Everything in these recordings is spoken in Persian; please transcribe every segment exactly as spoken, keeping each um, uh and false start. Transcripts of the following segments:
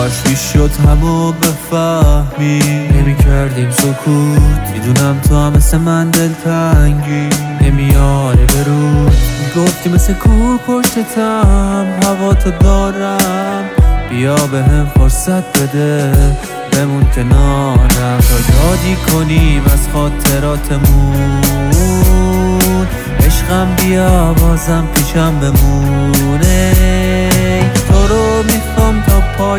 کاش میشد همو بفهمی، نمی کردیم سکوت. میدونم تو هم مثل من دلتنگی، نمیاره به رود. میگفتی مثل کوه پشتتم، هوا تو دارم، بیا به هم فرصت بده بمون کنارم تا یادی کنیم از خاطراتمون. عشقم بیا بازم پیشم بمونه، تو رو میخوام تا پای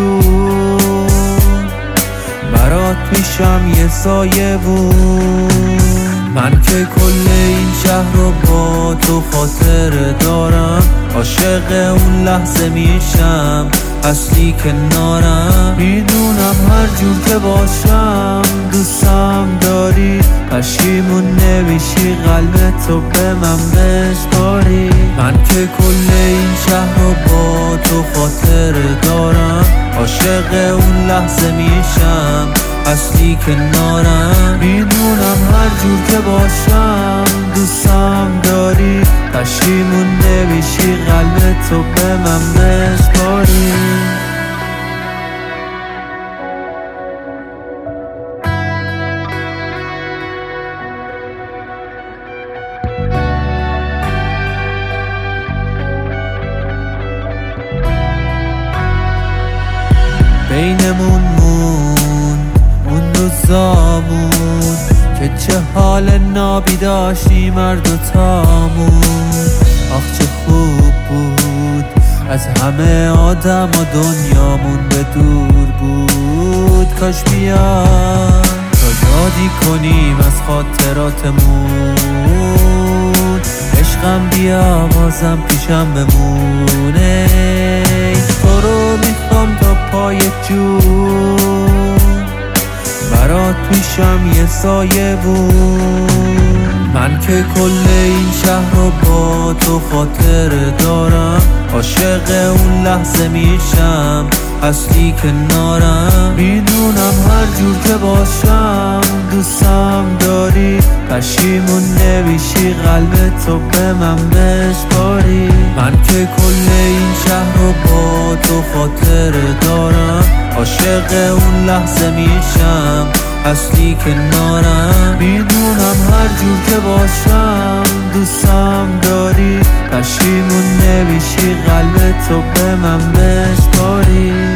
جون، برات میشم یه سایه بون. من که کل این شهر رو با تو خاطره دارم، عاشق اون لحظه میشم اصلی کنارم. میدونم هر جور که باشم دوستم داری، پشیمون نمیشی قلب تو به من بسپاری. من که کل این شهر رو با تو خاطره دارم، عاشق اون لحظه میشم اصلی کنارم. میدونم هر جور که باشم دوستم داری، پشیمون نمیشی قلب تو به من بسپاری. بینمون موند اون روزامون که چه حال نابی داشتیم هر دوتامون. آخ چه خوب بود از همه آدم و دنیامون به دور بود. کاش بیان تا یادی کنیم از خاطراتمون. عشقم بیا بازم پیشم بمونه، تو رو میخوام تا پای جون، برات میشم یه سایه بون. من که کل این شهر رو با تو خاطره دارم، عاشق اون لحظه میشم اصلی کنارم. میدونم هر جور که باشم دوستم داری، پشیمون نمیشی قلب تو به من بسپاری. من که کل این شهر رو با تو خاطره دارم، عاشق اون لحظه میشم اصلی کنارم. میدونم هر جور که باشم دوستم داری، پشیمون نمیشی قلب تو به من بسپاری.